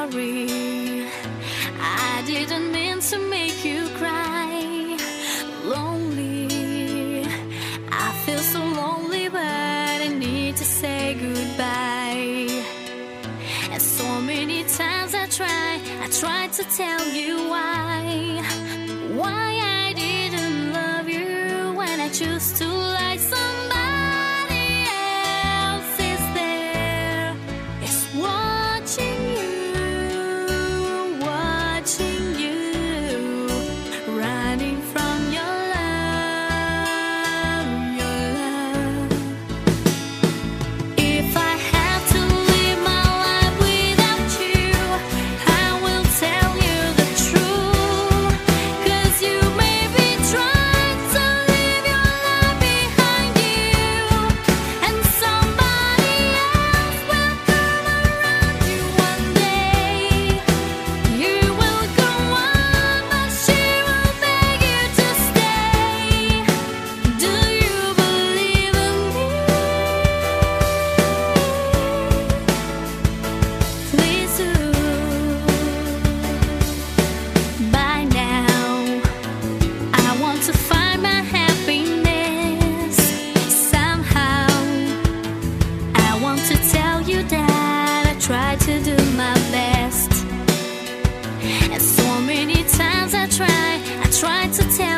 sorry. I didn't mean to make you cry. Lonely, I feel so lonely, but I need to say goodbye. And so many times I tried to tell you why I didn't love you when I choose to like somebody else is there. It's watching you, running from your love, your love. If I have to live my life without you, I will tell you the truth. 'Cause you may be trying to leave your life behind you, and somebody else will come around you one day. You will go on, but she will beg you to stay. Do you believe in me? Please do. By now, I want to find my happiness somehow. I want to tell you that I try to do my best. And so many times I tried to tell